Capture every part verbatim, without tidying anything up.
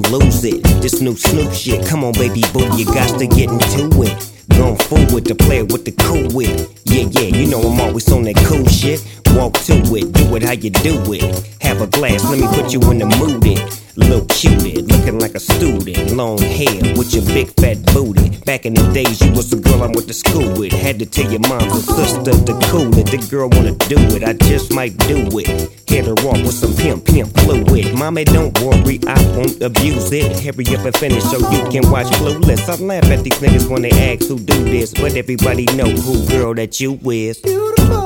lose it. This new Snoop shit, come on baby boo, you got to get into it. Going forward to play with the cool wit. Yeah, yeah, you know I'm always on that cool shit. Walk to it, do it how you do it. Have a glass, let me put you in the mood it. Little cutie, looking like a student. Long hair with your big fat booty. Back in the days you was the girl I went to school with. Had to tell your mom and sister to cool it. The girl wanna do it, I just might do it. Hit her off with some pimp, pimp fluid. Mommy don't worry, I won't abuse it. Hurry up and finish so you can watch Clueless. I laugh at these niggas when they ask who do this, but everybody know who girl that you is. Beautiful.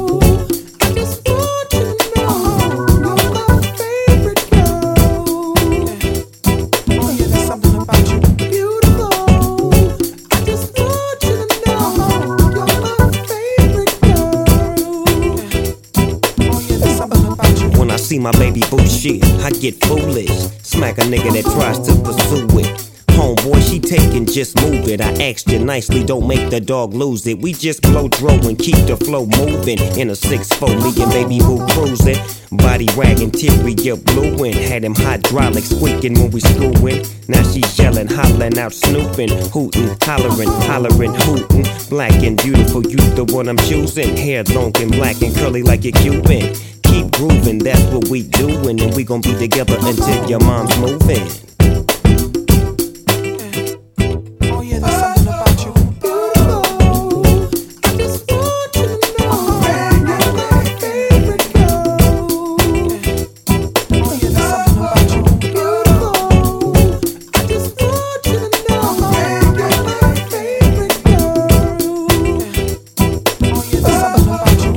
See my baby boo shit, I get foolish. Smack a nigga that tries to pursue it. Homeboy, she taking, just move it. I asked you nicely, don't make the dog lose it. We just blow dro and keep the flow moving. In a six four, me and baby boo cruising. Body wagging, interior blueing. Had him hydraulic squeaking when we screwing. Now she yelling, hollering out, snooping, hooting, hollering, hollering, hooting. Black and beautiful, you the one I'm choosing. Hair long and black and curly like a Cuban. Keep grooving, that's what we doing, and we gon' be together until your mom's moving. Oh yeah, there's something about you. Beautiful. I just want you to know you're my favorite girl. Oh yeah, there's something about you. Beautiful. I just want you to know you're my favorite girl. Oh yeah, there's something about you.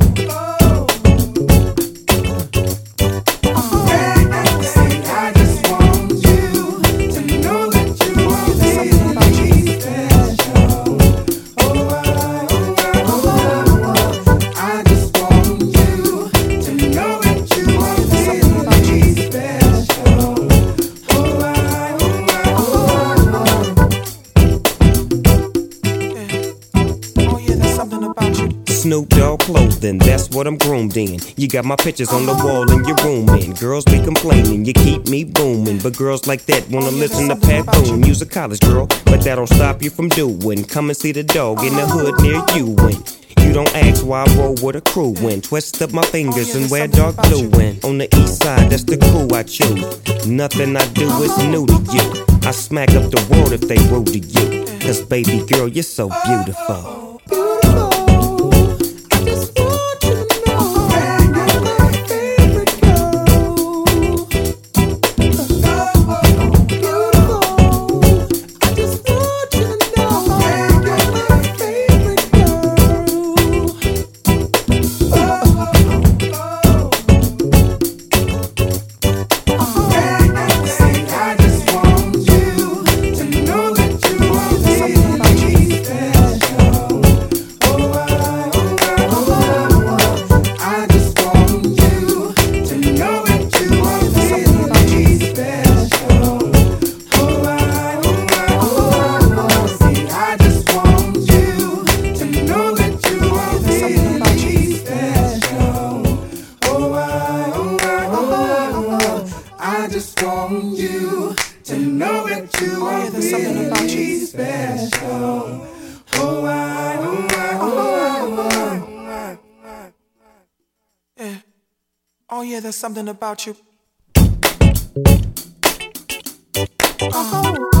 Snoop Dogg clothing, that's what I'm groomed in. You got my pictures on the wall in your room, and girls be complaining, you keep me booming. But girls like that wanna listen to Pat Boone. You's a college girl, but that don't stop you from doing. Come and see the dog in the hood near you. And you don't ask why I roll with a crew when twist up my fingers and wear dark blue. And on the east side, that's the crew I choose. Nothing I do is new to you. I smack up the world if they rude to you. Cause baby girl, you're so beautiful. I just want you to know that you are really special. Oh, I, oh, I, oh, I, oh, I. Yeah. Oh, yeah, there's something about you. Oh.